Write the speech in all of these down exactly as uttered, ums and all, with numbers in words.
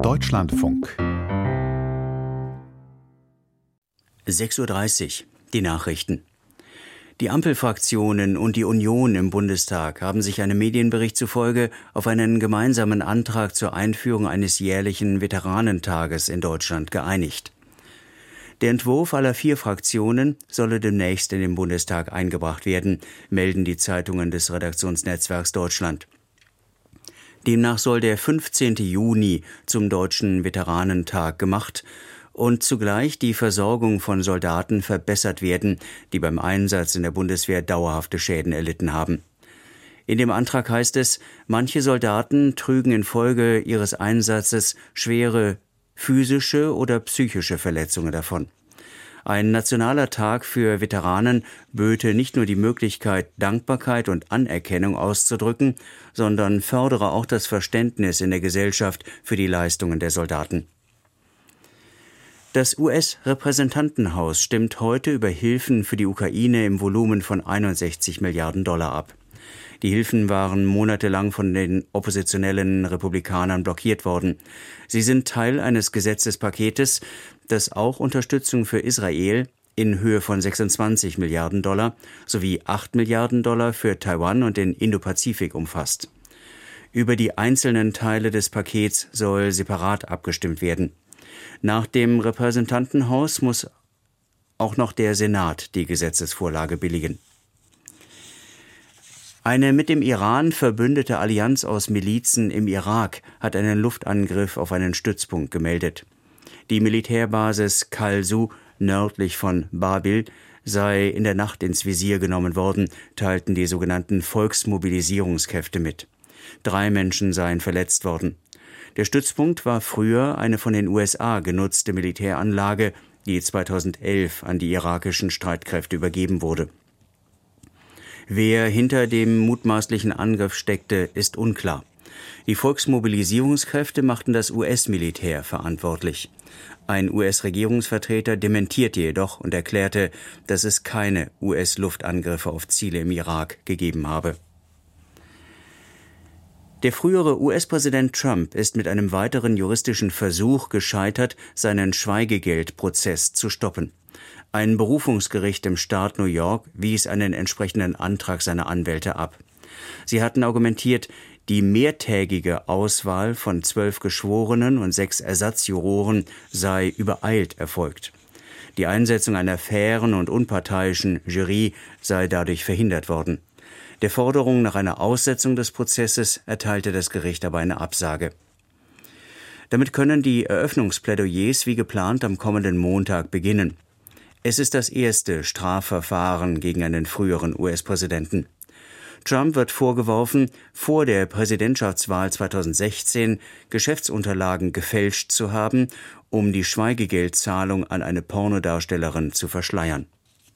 Deutschlandfunk. sechs Uhr dreißig, die Nachrichten. Die Ampelfraktionen und die Union im Bundestag haben sich einem Medienbericht zufolge auf einen gemeinsamen Antrag zur Einführung eines jährlichen Veteranentages in Deutschland geeinigt. Der Entwurf aller vier Fraktionen solle demnächst in den Bundestag eingebracht werden, melden die Zeitungen des Redaktionsnetzwerks Deutschland. Demnach soll der fünfzehnten Juni zum Deutschen Veteranentag gemacht und zugleich die Versorgung von Soldaten verbessert werden, die beim Einsatz in der Bundeswehr dauerhafte Schäden erlitten haben. In dem Antrag heißt es, manche Soldaten trügen infolge ihres Einsatzes schwere physische oder psychische Verletzungen davon. Ein nationaler Tag für Veteranen böte nicht nur die Möglichkeit, Dankbarkeit und Anerkennung auszudrücken, sondern fördere auch das Verständnis in der Gesellschaft für die Leistungen der Soldaten. Das U S-Repräsentantenhaus stimmt heute über Hilfen für die Ukraine im Volumen von einundsechzig Milliarden Dollar ab. Die Hilfen waren monatelang von den oppositionellen Republikanern blockiert worden. Sie sind Teil eines Gesetzespaketes, das auch Unterstützung für Israel in Höhe von sechsundzwanzig Milliarden Dollar sowie acht Milliarden Dollar für Taiwan und den Indopazifik umfasst. Über die einzelnen Teile des Pakets soll separat abgestimmt werden. Nach dem Repräsentantenhaus muss auch noch der Senat die Gesetzesvorlage billigen. Eine mit dem Iran verbündete Allianz aus Milizen im Irak hat einen Luftangriff auf einen Stützpunkt gemeldet. Die Militärbasis Kalsu nördlich von Babil sei in der Nacht ins Visier genommen worden, teilten die sogenannten Volksmobilisierungskräfte mit. Drei Menschen seien verletzt worden. Der Stützpunkt war früher eine von den U S A genutzte Militäranlage, die zweitausendelf an die irakischen Streitkräfte übergeben wurde. Wer hinter dem mutmaßlichen Angriff steckte, ist unklar. Die Volksmobilisierungskräfte machten das U S-Militär verantwortlich. Ein U S-Regierungsvertreter dementierte jedoch und erklärte, dass es keine U S-Luftangriffe auf Ziele im Irak gegeben habe. Der frühere U S-Präsident Trump ist mit einem weiteren juristischen Versuch gescheitert, seinen Schweigegeldprozess zu stoppen. Ein Berufungsgericht im Staat New York wies einen entsprechenden Antrag seiner Anwälte ab. Sie hatten argumentiert, die mehrtägige Auswahl von zwölf Geschworenen und sechs Ersatzjuroren sei übereilt erfolgt. Die Einsetzung einer fairen und unparteiischen Jury sei dadurch verhindert worden. Der Forderung nach einer Aussetzung des Prozesses erteilte das Gericht aber eine Absage. Damit können die Eröffnungsplädoyers wie geplant am kommenden Montag beginnen. Es ist das erste Strafverfahren gegen einen früheren U S-Präsidenten. Trump wird vorgeworfen, vor der Präsidentschaftswahl zweitausendsechzehn Geschäftsunterlagen gefälscht zu haben, um die Schweigegeldzahlung an eine Pornodarstellerin zu verschleiern.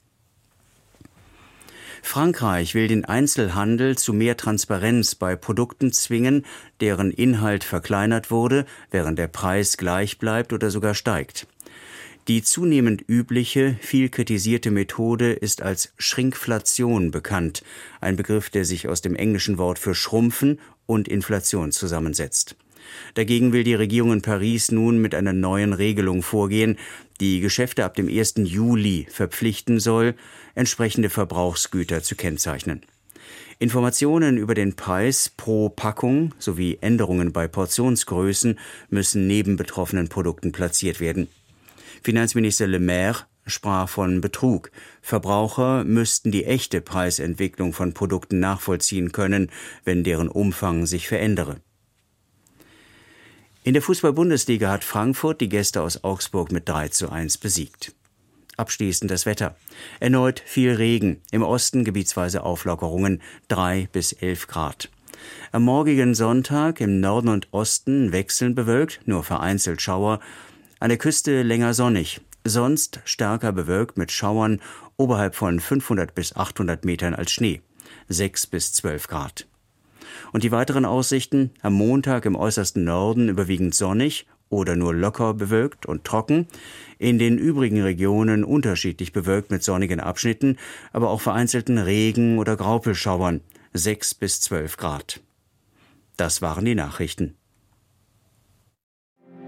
Frankreich will den Einzelhandel zu mehr Transparenz bei Produkten zwingen, deren Inhalt verkleinert wurde, während der Preis gleich bleibt oder sogar steigt. Die zunehmend übliche, viel kritisierte Methode ist als Schrinkflation bekannt, ein Begriff, der sich aus dem englischen Wort für Schrumpfen und Inflation zusammensetzt. Dagegen will die Regierung in Paris nun mit einer neuen Regelung vorgehen, die Geschäfte ab dem ersten Juli verpflichten soll, entsprechende Verbrauchsgüter zu kennzeichnen. Informationen über den Preis pro Packung sowie Änderungen bei Portionsgrößen müssen neben betroffenen Produkten platziert werden. Finanzminister Le Maire sprach von Betrug. Verbraucher müssten die echte Preisentwicklung von Produkten nachvollziehen können, wenn deren Umfang sich verändere. In der Fußball-Bundesliga hat Frankfurt die Gäste aus Augsburg mit drei zu eins besiegt. Abschließend das Wetter. Erneut viel Regen, im Osten gebietsweise Auflockerungen, drei bis elf Grad. Am morgigen Sonntag im Norden und Osten wechselnd bewölkt, nur vereinzelt Schauer, an der Küste länger sonnig, sonst stärker bewölkt mit Schauern oberhalb von fünfhundert bis achthundert Metern als Schnee, sechs bis zwölf Grad. Und die weiteren Aussichten: am Montag im äußersten Norden überwiegend sonnig oder nur locker bewölkt und trocken, in den übrigen Regionen unterschiedlich bewölkt mit sonnigen Abschnitten, aber auch vereinzelten Regen- oder Graupelschauern, sechs bis zwölf Grad. Das waren die Nachrichten.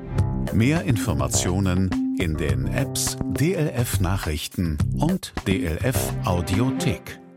Mehr Informationen in den Apps D L F Nachrichten und D L F Audiothek.